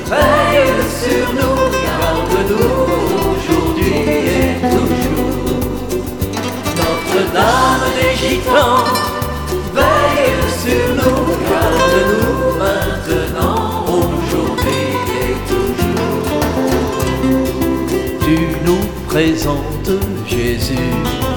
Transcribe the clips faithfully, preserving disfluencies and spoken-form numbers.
veille sur nous, garde-nous aujourd'hui et toujours. Notre-Dame des Gitans, veille sur nous, garde-nous maintenant, aujourd'hui et toujours. Tu nous présentes Jésus,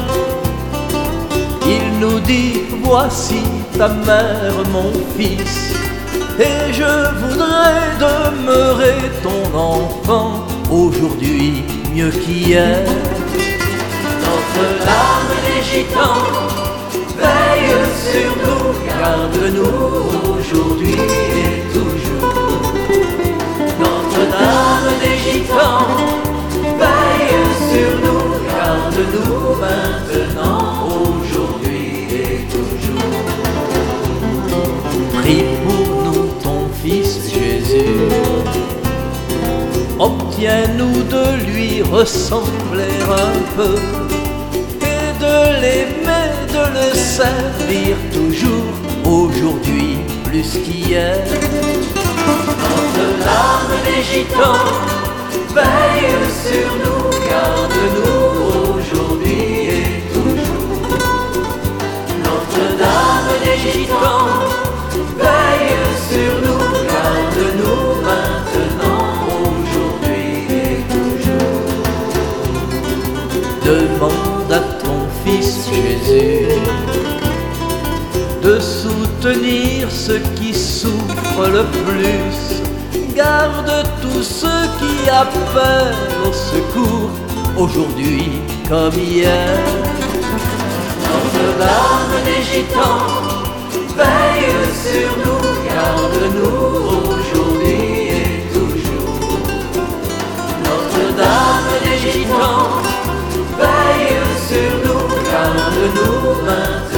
il nous dit voici ta mère mon fils, et je voudrais demeurer ton enfant aujourd'hui mieux qu'hier. Notre-Dame des Gitans, veille sur nous, garde-nous aujourd'hui et toujours. Notre-Dame des Gitans, veille sur nous, garde-nous maintenant, aujourd'hui et toujours. Prie pour nous ton Fils Jésus, obtiens-nous de lui ressembler un peu, et de l'aimer, de le servir toujours, aujourd'hui plus qu'hier. Notre-Dame des Gitans, veille sur nous, garde-nous aujourd'hui et toujours. Notre-Dame des Gitans, veille sur nous, garde-nous maintenant, aujourd'hui et toujours. Demande à ton Fils Jésus de soutenir ceux qui souffrent le plus, garde tous ceux qui appellent au secours, aujourd'hui comme hier. Notre-Dame des Gitans, veille sur nous, garde-nous aujourd'hui et toujours. Notre-Dame des Gitans, veille sur nous, garde-nous maintenant.